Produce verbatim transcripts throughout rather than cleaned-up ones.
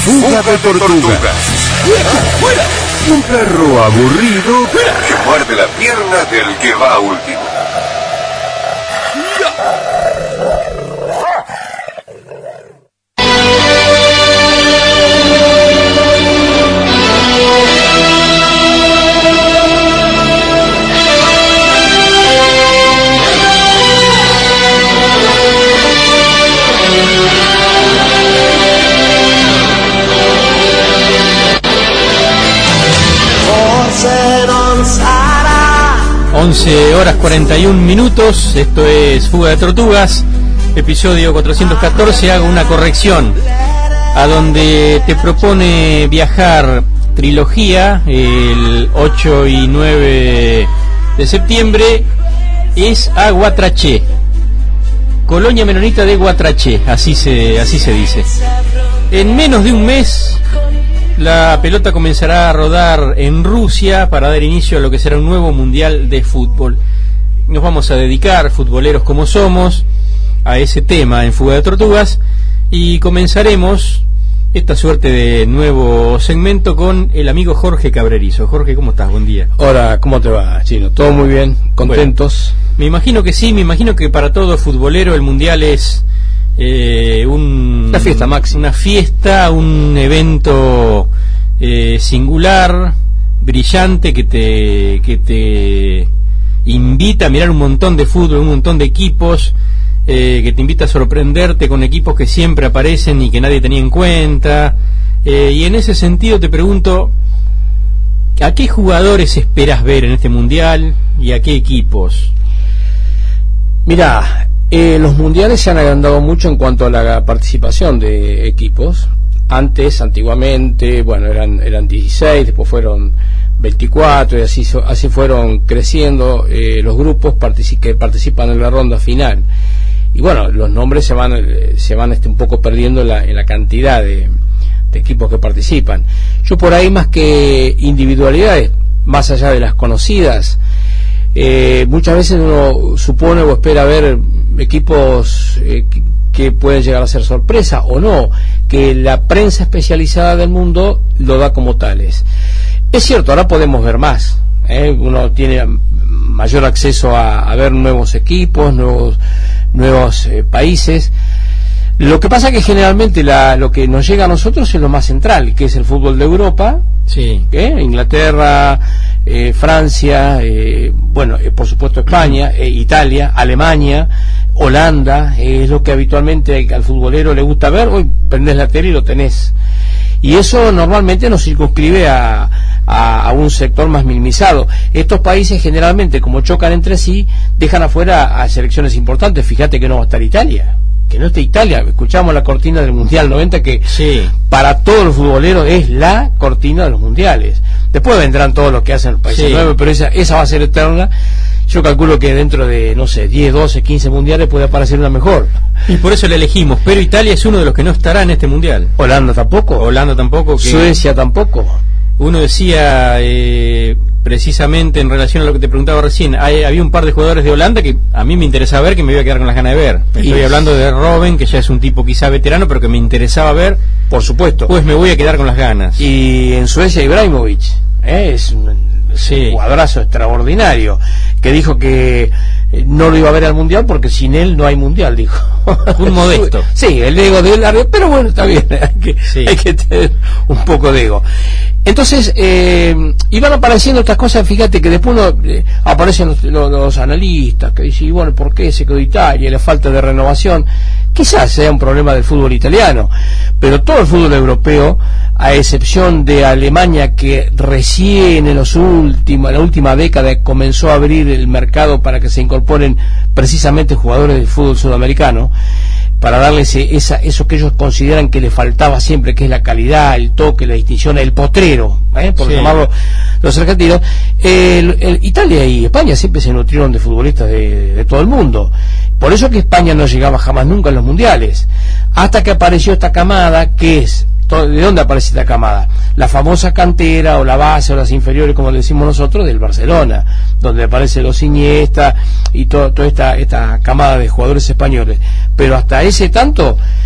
Fuga de tortugas. ¡Fuera! Un perro aburrido ¡Fuera! Que muerde la pierna del que va último. once horas cuarenta y un minutos, esto es Fuga de Tortugas, episodio cuatrocientos catorce. Hago una corrección a donde te propone viajar trilogía el ocho y nueve de septiembre, es a Guatraché, colonia menonita de Guatraché, así se, así se dice. En menos de un mes la pelota comenzará a rodar en Rusia para dar inicio a lo que será un nuevo mundial de fútbol. Nos vamos a dedicar, futboleros como somos, a ese tema en Fuga de Tortugas, y comenzaremos esta suerte de nuevo segmento con el amigo Jorge Cabrerizo. Jorge, ¿cómo estás? Buen día. Hola, ¿cómo te va, Chino? ¿Todo muy bien? ¿Contentos? Bueno, me imagino que sí, me imagino que para todo futbolero el mundial es Eh, un, una fiesta máxima, una fiesta, un evento eh, singular, brillante, que te que te invita a mirar un montón de fútbol, un montón de equipos, eh, que te invita a sorprenderte con equipos que siempre aparecen y que nadie tenía en cuenta, eh, y en ese sentido te pregunto, ¿a qué jugadores esperas ver en este mundial y a qué equipos? Mirá, Eh, los mundiales se han agrandado mucho en cuanto a la participación de equipos. Antes, antiguamente, bueno, eran eran dieciséis, después fueron veinticuatro, y así así fueron creciendo eh, los grupos partici- que participan en la ronda final. Y bueno, los nombres se van se van este, un poco perdiendo en la, en la cantidad de, de equipos que participan. Yo por ahí, más que individualidades, más allá de las conocidas, Eh, muchas veces uno supone o espera ver equipos eh, que, que pueden llegar a ser sorpresa o no, que la prensa especializada del mundo lo da como tales. Es cierto, ahora podemos ver más, ¿eh? Uno tiene mayor acceso a, a ver nuevos equipos, nuevos, nuevos eh, países. Lo que pasa es que generalmente la, lo que nos llega a nosotros es lo más central, que es el fútbol de Europa, sí. ¿eh? Inglaterra, eh, Francia, eh, bueno, eh, por supuesto España, eh, Italia, Alemania, Holanda, eh, es lo que habitualmente al futbolero le gusta ver. Hoy prendés la tele y lo tenés. Y eso normalmente nos circunscribe a, a, a un sector más minimizado. Estos países generalmente, como chocan entre sí, dejan afuera a selecciones importantes. Fíjate que no va a estar Italia. Que no esté Italia, escuchamos la cortina del Mundial noventa, que sí, para todos los futboleros es la cortina de los mundiales. Después vendrán todos los que hacen los países sí. nuevos, pero esa, esa va a ser eterna. Yo calculo que dentro de, no sé, diez, doce, quince mundiales puede aparecer una mejor. Y por eso la elegimos, pero Italia es uno de los que no estará en este mundial. Holanda tampoco. Holanda tampoco. Que Suecia tampoco. Uno decía, eh, precisamente en relación a lo que te preguntaba recién, hay, había un par de jugadores de Holanda que a mí me interesaba ver, que me iba a quedar con las ganas de ver. Estoy y... hablando de Robben, que ya es un tipo quizá veterano, pero que me interesaba ver. Por supuesto. Pues me voy a quedar con las ganas. Y en Suecia, Ibrahimovic, ¿eh? es un, sí. un jugadorazo extraordinario, que dijo que no lo iba a ver al mundial porque sin él no hay mundial, dijo. Un modesto. Sí, el ego de él, pero bueno, está bien, hay que, sí. hay que tener un poco de ego. Entonces, eh, iban apareciendo estas cosas. Fíjate que después uno, eh, aparecen los, los, los analistas que dicen, y bueno, ¿por qué se quedó Italia? La falta de renovación. Quizás sea un problema del fútbol italiano, pero todo el fútbol europeo, a excepción de Alemania, que recién en los últimos, en la última década comenzó a abrir el mercado para que se incorporen precisamente jugadores del fútbol sudamericano, para darles esa, eso que ellos consideran que le faltaba siempre, que es la calidad, el toque, la distinción, el potrero, ¿eh? por sí. llamarlo los argentinos. El, el, Italia y España siempre se nutrieron de futbolistas de, de todo el mundo. Por eso que España no llegaba jamás nunca en los mundiales, hasta que apareció esta camada, que es, ¿de dónde aparece esta camada? La famosa cantera, o la base, o las inferiores, como le decimos nosotros, del Barcelona, donde aparece los Iniesta y to, toda esta, esta camada de jugadores españoles. Pero hasta ese tanto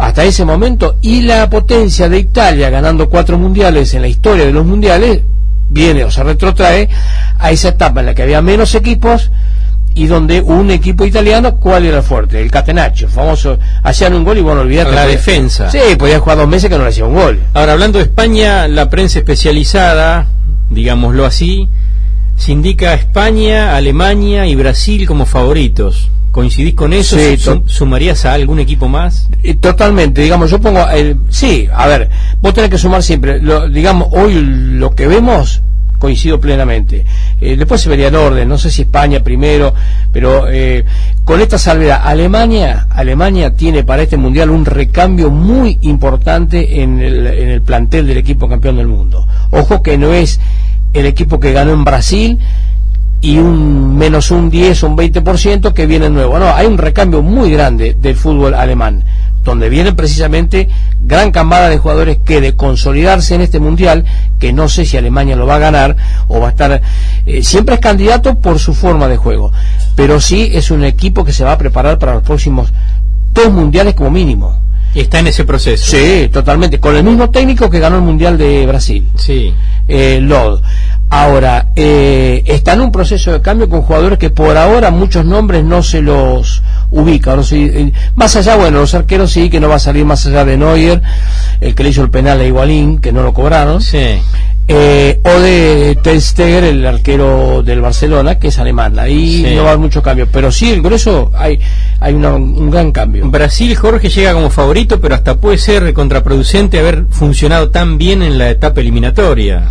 hasta ese momento, y la potencia de Italia ganando cuatro mundiales en la historia de los mundiales viene o se retrotrae a esa etapa en la que había menos equipos y donde un equipo italiano, ¿cuál era el fuerte? El Catenaccio, famoso, hacían un gol y bueno, olvidate. La podía, defensa. Sí, podían jugar dos meses que no le hacía un gol. Ahora, hablando de España, la prensa especializada, digámoslo así, se indica a España, Alemania y Brasil como favoritos. ¿Coincidís con eso? Sí, Sum, ¿Sumarías a algún equipo más? Totalmente, digamos, yo pongo el, sí, a ver, vos tenés que sumar siempre, lo, digamos, hoy lo que vemos, coincido plenamente. Eh, después se vería el orden, no sé si España primero, pero eh, con esta salvedad, Alemania, Alemania tiene para este mundial un recambio muy importante en el, en el plantel del equipo campeón del mundo. Ojo que no es el equipo que ganó en Brasil y un menos un diez o un veinte por ciento que viene nuevo. No, hay un recambio muy grande del fútbol alemán, donde viene precisamente gran camada de jugadores que de consolidarse en este mundial, que no sé si Alemania lo va a ganar o va a estar, eh, siempre es candidato por su forma de juego, pero sí es un equipo que se va a preparar para los próximos dos mundiales como mínimo. Y está en ese proceso. Sí, totalmente, con el mismo técnico que ganó el mundial de Brasil. Sí. Eh, Lod. Ahora, eh, está en un proceso de cambio con jugadores que por ahora muchos nombres no se los ubica. No sé, eh, más allá, bueno, los arqueros sí, que no va a salir más allá de Neuer, el que le hizo el penal a Higuaín, que no lo cobraron. Sí. Eh, o de Ter Stegen, el arquero del Barcelona, que es alemán. Ahí sí. No va a haber mucho cambio, pero sí, el grueso hay, hay una, un gran cambio. Brasil, Jorge, llega como favorito, pero hasta puede ser contraproducente haber funcionado tan bien en la etapa eliminatoria.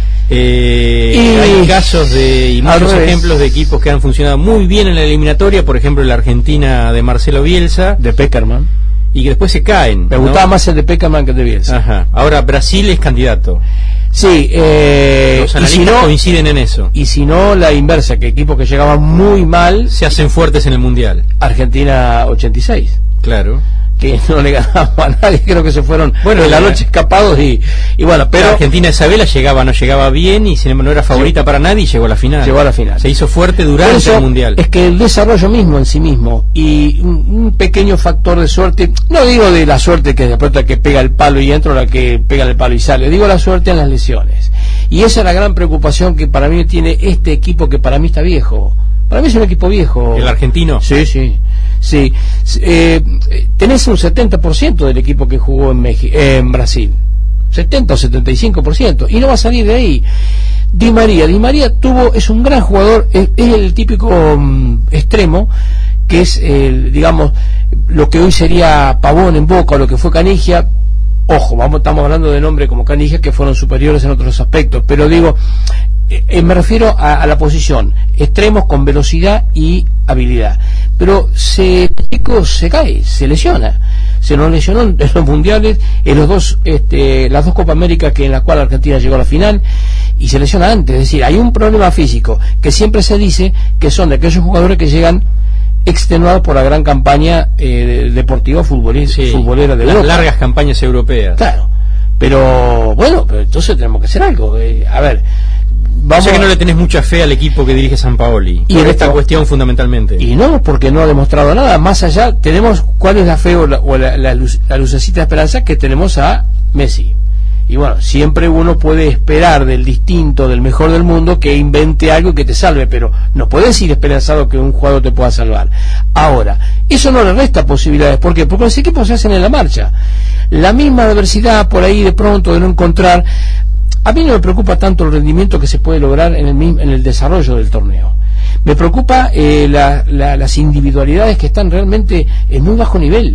Eh, y hay casos de y muchos ejemplos de equipos que han funcionado muy bien en la eliminatoria, por ejemplo la Argentina de Marcelo Bielsa, de Peckerman, y que después se caen. Me ¿no? gustaba más el de Peckerman que el de Bielsa. Ajá. Ahora Brasil es candidato. Sí, eh, los analistas si no, coinciden en eso. Y si no, la inversa, que equipos que llegaban muy mal se hacen fuertes en el mundial. Argentina ochenta y seis. Claro. Que no le ganaba a nadie, creo que se fueron bueno en la noche escapados y, y bueno, pero la Argentina Isabela llegaba, no llegaba bien y sin embargo no era favorita sí. para nadie y llegó a la final. Llegó a la final. Se hizo fuerte durante eso, el mundial. Es que el desarrollo mismo en sí mismo y un, un pequeño factor de suerte, no digo de la suerte que de pronto que pega el palo y entra, la que pega el palo y sale, digo la suerte en las lesiones. Y esa es la gran preocupación que para mí tiene este equipo, que para mí está viejo. Para mí es un equipo viejo. ¿El argentino? Sí, sí. Sí, eh, tenés un setenta por ciento del equipo que jugó en, México, eh, en Brasil, setenta o setenta y cinco por ciento, y no va a salir de ahí. Di María, Di María tuvo, es un gran jugador, es, es el típico um, extremo, que es, el, digamos, lo que hoy sería Pavón en Boca, o lo que fue Canigia. Ojo, vamos, estamos hablando de nombres como Canigia que fueron superiores en otros aspectos, pero digo, eh, me refiero a, a la posición, extremos con velocidad y habilidad. Pero se se cae, se lesiona, se nos lesionó en los mundiales, en los dos, este, las dos Copa América que en la cual Argentina llegó a la final, y se lesiona antes. Es decir, hay un problema físico que siempre se dice que son de aquellos jugadores que llegan extenuados por la gran campaña eh, deportiva futbolera, sí, futbolera de las Europa. Largas campañas europeas. Claro, pero bueno, pero entonces tenemos que hacer algo. Eh, a ver, vamos. O sea que no le tenés mucha fe al equipo que dirige Sampaoli y en esta esto, cuestión fundamentalmente. Y no, porque no ha demostrado nada. Más allá, tenemos cuál es la fe o la, o la, la, luz, la lucecita de esperanza que tenemos a Messi. Y bueno, siempre uno puede esperar del distinto, del mejor del mundo, que invente algo que te salve, pero no puedes ir esperanzado que un jugador te pueda salvar. Ahora, eso no le resta posibilidades. ¿Por qué? Porque los equipos se hacen en la marcha. La misma adversidad por ahí de pronto de no encontrar. A mí no me preocupa tanto el rendimiento que se puede lograr en el, en el desarrollo del torneo. Me preocupa eh, la, la, las individualidades que están realmente en muy bajo nivel.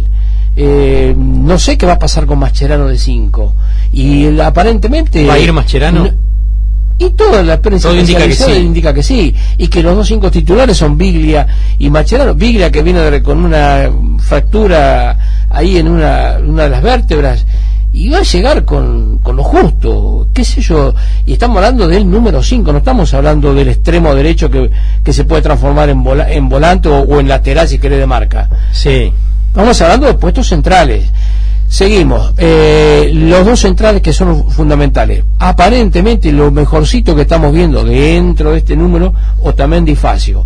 Eh, no sé qué va a pasar con Mascherano de cinco. Y el, aparentemente... ¿Va a ir Mascherano? No, y toda la prensa indica que, sí. indica que sí. Y que los dos cinco titulares son Biglia y Mascherano. Biglia que viene de, con una fractura ahí en una, una de las vértebras. Y va a llegar con, con lo justo, qué sé yo, y estamos hablando del número cinco, no estamos hablando del extremo derecho que, que se puede transformar en, vola, en volante o, o en lateral si querés de marca. Sí. Estamos hablando de puestos centrales. Seguimos, eh, los dos centrales que son fundamentales. Aparentemente lo mejorcito que estamos viendo dentro de este número, Otamendi y Facio.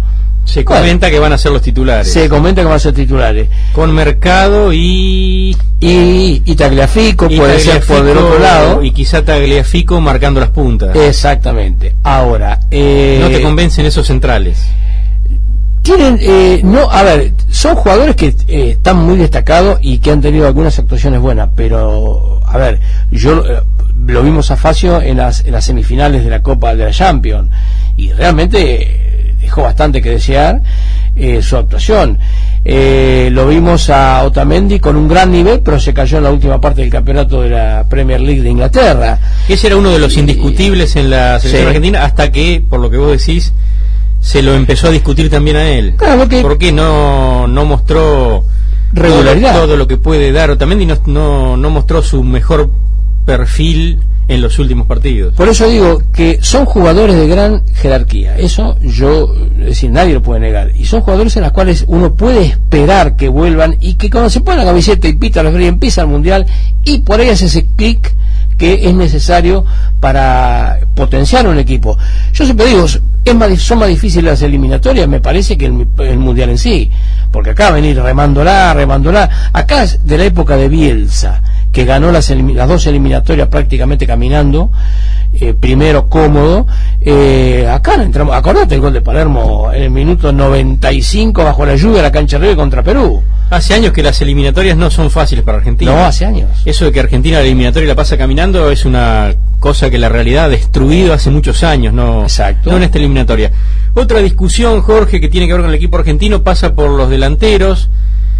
Se comenta bueno, que van a ser los titulares. Se comenta que van a ser titulares. Con Mercado y... Y, y Tagliafico y puede Tagliafico, ser por del otro lado. Y quizá Tagliafico marcando las puntas. Exactamente. Ahora... Eh, ¿no te convencen esos centrales? Tienen... Eh, no, a ver, son jugadores que eh, están muy destacados y que han tenido algunas actuaciones buenas, pero... A ver, yo... Eh, lo vimos a Facio en las, en las semifinales de la Copa de la Champions y realmente dejó bastante que desear eh, su actuación. Eh, lo vimos a Otamendi con un gran nivel, pero se cayó en la última parte del campeonato de la Premier League de Inglaterra. Ese era uno de los indiscutibles en la selección sí. argentina, hasta que, por lo que vos decís, se lo empezó a discutir también a él. Claro que porque no, no mostró regularidad, todo, todo lo que puede dar Otamendi, no, no, no mostró su mejor perfil en los últimos partidos. Por eso digo que son jugadores de gran jerarquía, eso yo, es decir, nadie lo puede negar, y son jugadores en los cuales uno puede esperar que vuelvan y que cuando se pone la camiseta y pita los y empieza el mundial y por ahí hace ese clic que es necesario para potenciar un equipo. Yo siempre digo, es más, son más difíciles las eliminatorias, me parece, que el, el mundial en sí, porque acá venir remándola, remándola, acá es de la época de Bielsa, que ganó las, las dos eliminatorias prácticamente caminando, eh, primero cómodo, eh, acá no entramos, acordate el gol de Palermo en el minuto noventa y cinco bajo la lluvia de la cancha de Río contra Perú. Hace años que las eliminatorias no son fáciles para Argentina. No, hace años. Eso de que Argentina la eliminatoria la pasa caminando es una cosa que la realidad ha destruido hace muchos años, no, Exacto. no en esta eliminatoria. Otra discusión, Jorge, que tiene que ver con el equipo argentino, pasa por los delanteros,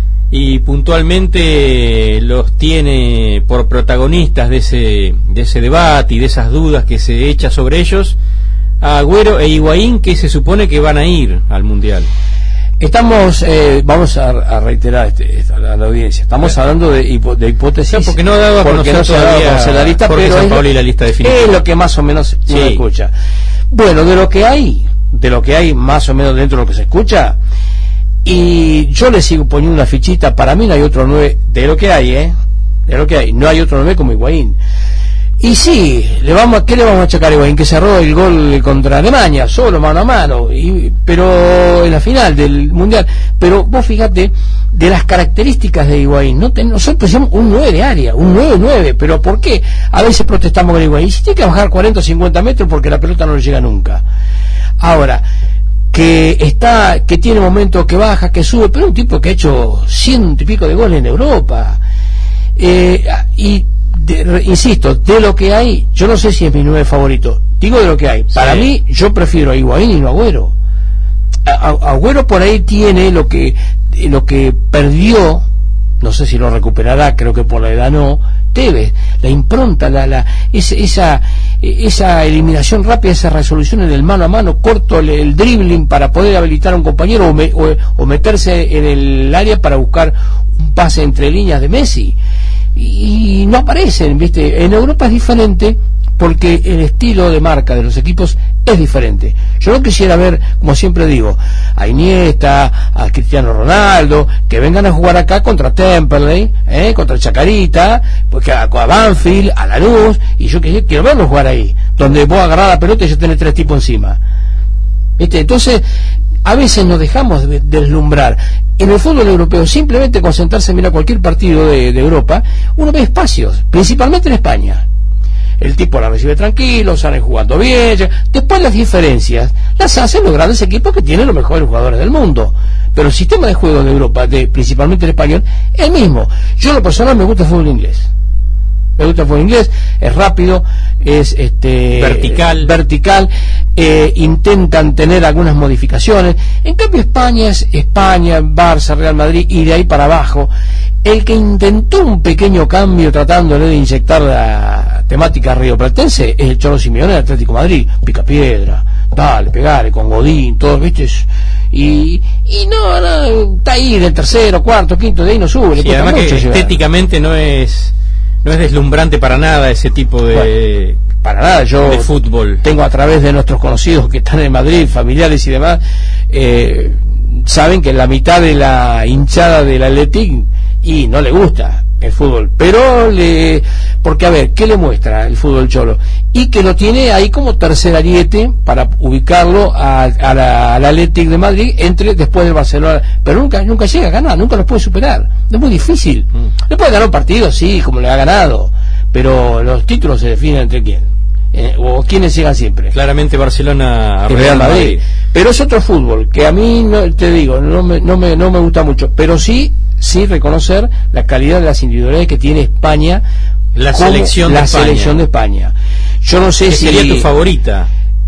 y puntualmente los tiene por protagonistas de ese, de ese debate y de esas dudas que se echa sobre ellos, a Agüero e Higuaín, que se supone que van a ir al Mundial. Estamos, eh, vamos a, a reiterar este, esta, la, la audiencia, estamos sí. hablando de, hipo, de hipótesis, no, porque no ha dado a porque no se ha dado a conocer la lista, pero San Paolo es, y la lista definitiva. Es lo que más o menos sí. uno escucha. Bueno, de lo que hay, de lo que hay más o menos dentro de lo que se escucha, y yo le sigo poniendo una fichita, para mí no hay otro nueve, de lo que hay, ¿eh? De lo que hay, no hay otro nueve como Higuaín. Y sí, le vamos, ¿qué le vamos a achacar a Higuaín? Que cerró el gol contra Alemania, solo mano a mano, y, pero en la final del Mundial. Pero vos fíjate, de las características de Higuaín, no ten, nosotros decíamos un nueve de área, un nueve nueve, pero ¿por qué? A veces protestamos con Higuaín, si tiene que bajar cuarenta o cincuenta metros porque la pelota no le llega nunca. Ahora, que está, que tiene momentos que baja, que sube, pero un tipo que ha hecho ciento y pico de goles en Europa, eh, y de, insisto, de lo que hay, yo no sé si es mi nueve favorito, digo de lo que hay, sí. Para mí, yo prefiero a Higuaín y no a Agüero. A, a, Agüero por ahí tiene lo que, lo que perdió, no sé si lo recuperará, creo que por la edad no, Tevez, la impronta, la, la, esa, esa, esa eliminación rápida, esa resolución en el mano a mano, corto el, el dribbling para poder habilitar a un compañero o, me, o, o meterse en el área para buscar un pase entre líneas de Messi, y, y no aparecen, ¿viste? En Europa es diferente porque el estilo de marca de los equipos es diferente. Yo no quisiera ver, como siempre digo, a Iniesta, a Cristiano Ronaldo, que vengan a jugar acá contra Temperley, ¿eh? contra Chacarita, pues a, a Banfield, a Lanús, y yo quiero, quiero verlos jugar ahí, donde vos agarrás la pelota y ya tenés tres tipos encima. ¿Viste? Entonces, a veces nos dejamos de, de deslumbrar. En el fútbol europeo, simplemente concentrarse en mirar cualquier partido de, de Europa, uno ve espacios, principalmente en España. El tipo la recibe tranquilo, salen jugando bien, ya. Después las diferencias las hacen los grandes equipos que tienen los mejores jugadores del mundo, pero el sistema de juego de Europa, de, principalmente el español, es el mismo. Yo en lo personal me gusta el fútbol inglés, me gusta el fútbol inglés, es rápido, es este vertical, vertical eh, intentan tener algunas modificaciones. En cambio España es España, Barça, Real Madrid, y de ahí para abajo. El que intentó un pequeño cambio tratándole de inyectar la temática rioplatense es el Cholo Simeone del Atlético de Madrid. Pica piedra, dale, pegale, con Godín, todo, ¿viste? Y, y no, no, está ahí del tercero, cuarto, quinto, de ahí no sube. Sí, además que estéticamente no es no es deslumbrante para nada ese tipo de... Bueno, para nada, yo de fútbol. Tengo a través de nuestros conocidos que están en Madrid, familiares y demás, eh, saben que la mitad de la hinchada del Athletic y no le gusta el fútbol, pero le porque a ver, ¿qué le muestra el fútbol cholo? Y que lo tiene ahí como tercer ariete para ubicarlo a, a la, al Athletic de Madrid entre después del Barcelona, pero nunca nunca llega a ganar, nunca los puede superar, es muy difícil. Mm. Le puede ganar un partido, sí, como le ha ganado, pero los títulos se definen entre quién, eh, o quiénes llegan siempre. Claramente Barcelona, Real, Real Madrid. Madrid, pero es otro fútbol que a mí no, te digo, no me, no me no me gusta mucho, pero sí sí reconocer la calidad de las individualidades que tiene España, la selección la de selección de España. Yo no sé ¿Qué si sería tu favorita?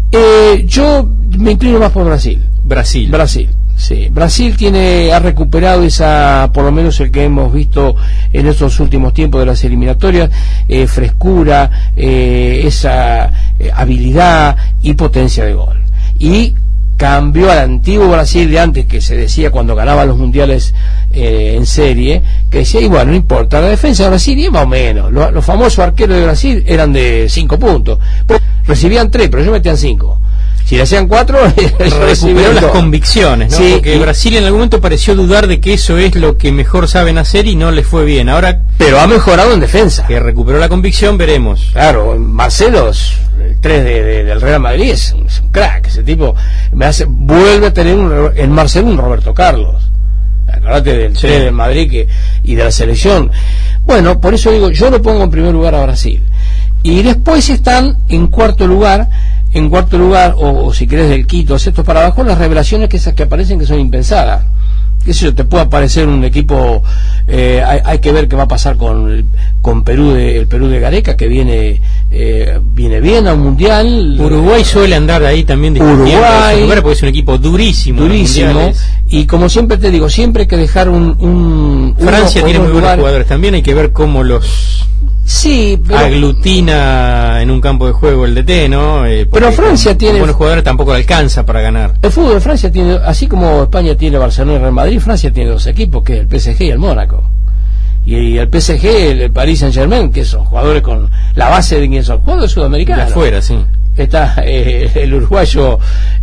Eh, yo me inclino más por Brasil. Brasil. Brasil. Sí, Brasil tiene ha recuperado esa, por lo menos el que hemos visto en estos últimos tiempos de las eliminatorias, eh, frescura, eh, esa eh, habilidad y potencia de gol. Y cambió al antiguo Brasil de antes, que se decía cuando ganaba los mundiales eh, en serie, que decía, y bueno, no importa, la defensa de Brasil y más o menos, los, los famosos arqueros de Brasil eran de cinco puntos, pues, recibían tres, pero ellos metían cinco. Si le hacían cuatro, recuperó las convicciones, ¿no? Sí, porque y... Brasil en algún momento pareció dudar de que eso es lo que mejor saben hacer y no les fue bien. Ahora, pero ha mejorado en defensa. Que recuperó la convicción, veremos. Claro, Marcelo, el tres de, de, del Real Madrid, es un, es un crack. Ese tipo me hace vuelve a tener un, en Marcelo un Roberto Carlos. Acordate del sí. tres del Madrid que, y de la selección. Bueno, por eso digo, yo lo pongo en primer lugar a Brasil. Y después están en cuarto lugar. En cuarto lugar, o, o si querés del quinto, sexto para abajo, las revelaciones que esas que aparecen que son impensadas. Qué sé yo, te puede aparecer un equipo, eh, hay, hay que ver qué va a pasar con el, con Perú de, el Perú de Gareca, que viene eh, viene bien a un mundial. Uruguay suele andar ahí también Uruguay, lugar porque es un equipo durísimo. Durísimo. Y como siempre te digo, siempre hay que dejar un... un Francia tiene muy buenos jugadores también, hay que ver cómo los... Sí, pero... aglutina en un campo de juego el D T, ¿no? Eh, pero Francia con, tiene... Con buenos jugadores tampoco le alcanza para ganar. El fútbol de Francia tiene, así como España tiene Barcelona y Real Madrid, Francia tiene dos equipos, que es el P S G y el Mónaco. Y, y el P S G, el, el Paris Saint Germain, que son jugadores con la base de quién son, jugadores sudamericanos. De afuera, sí. Está eh, el uruguayo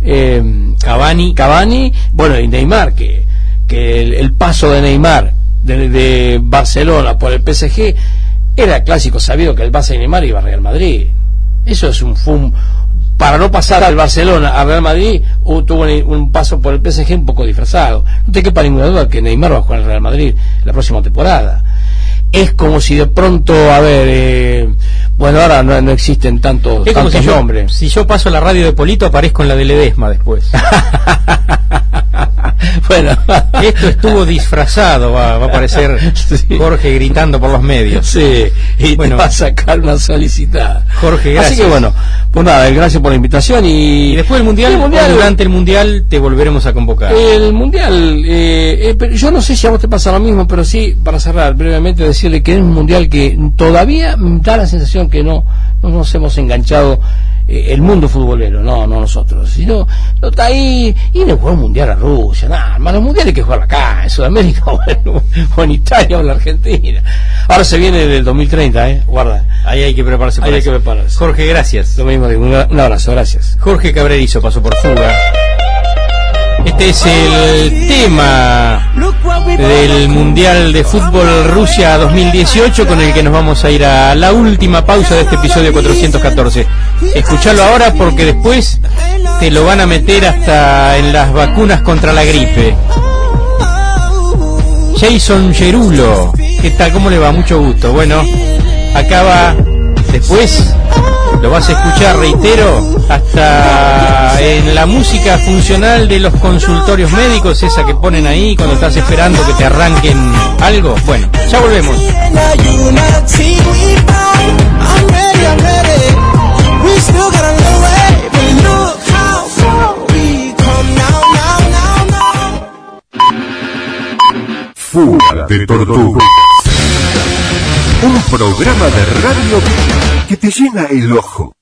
eh, Cavani. Cavani, bueno, y Neymar, que, que el, el paso de Neymar de, de Barcelona por el P S G era clásico sabido que el Barça y Neymar iba a Real Madrid. Eso es un fum. Para no pasar al Barcelona a Real Madrid, uh, tuvo un, un paso por el P S G un poco disfrazado. No te quepa ninguna duda que Neymar va a jugar en Real Madrid la próxima temporada. Es como si de pronto, a ver, eh, bueno, ahora no, no existen tantos, es tantos como si nombres. Yo, si yo paso la radio de Polito, aparezco en la de Ledesma después. Bueno, esto estuvo disfrazado, va, va a aparecer sí. Jorge gritando por los medios. Sí, y bueno, te va a sacar una solicitada. Jorge, gracias. Así que bueno, pues nada, gracias por la invitación y, y después del mundial, el mundial durante el mundial te volveremos a convocar. El mundial, eh, eh, pero yo no sé si a vos te pasa lo mismo, pero sí, para cerrar brevemente, decirle que es un mundial que todavía da la sensación que no, no nos hemos enganchado eh, el mundo futbolero, no, no nosotros, sino no está ahí y no juega un mundial a Rusia, nada, hermano, el mundial hay que jugar acá, en Sudamérica o en, o en Italia o en la Argentina. Ahora se viene del dos mil treinta, eh, guarda. Ahí hay que prepararse. Ahí hay que prepararse. Jorge, gracias. Lo mismo digo, un, un abrazo, gracias. Jorge Cabrerizo pasó por Fuga. Este es el tema del Mundial de Fútbol Rusia dos mil dieciocho con el que nos vamos a ir a la última pausa de este episodio cuatrocientos catorce. Escuchalo ahora porque después te lo van a meter hasta en las vacunas contra la gripe. Jason Gerulo, ¿qué tal? ¿Cómo le va? Mucho gusto. Bueno, acá va. Después lo vas a escuchar, reitero, hasta en la música funcional de los consultorios médicos, esa que ponen ahí cuando estás esperando que te arranquen algo. Bueno, ya volvemos. Fuga de Tortugas. Un programa de radio que te llena el ojo.